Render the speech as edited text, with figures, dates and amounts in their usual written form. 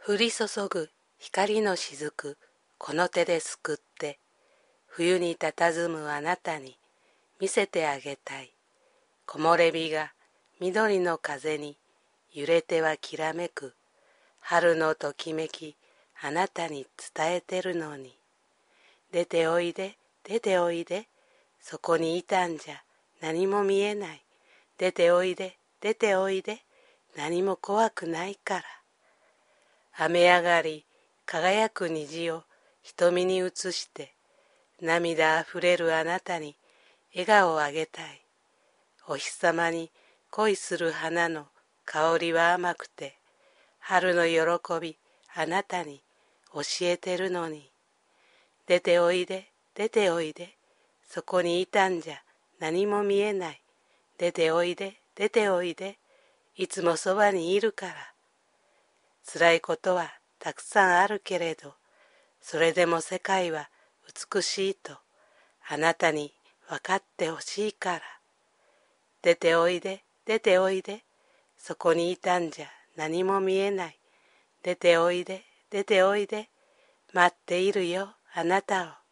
降り注ぐ光の雫、この手ですくって、冬に佇むあなたに見せてあげたい。木漏れ日が緑の風に揺れてはきらめく、春のときめき、あなたに伝えてるのに。出ておいで、出ておいで、そこにいたんじゃ何も見えない。出ておいで、出ておいで、何も怖くないから。雨上がり輝く虹を瞳に映して、涙あふれるあなたに笑顔をあげたい。お日様に恋する花の香りは甘くて、春の喜びあなたに教えてるのに。出ておいで、出ておいで、そこにいたんじゃ何も見えない。出ておいで、出ておいで、いつもそばにいるから。辛いことはたくさんあるけれど、それでも世界は美しいとあなたに分かってほしいから。出ておいで、出ておいで、そこにいたんじゃ何も見えない。出ておいで、出ておいで、待っているよあなたを。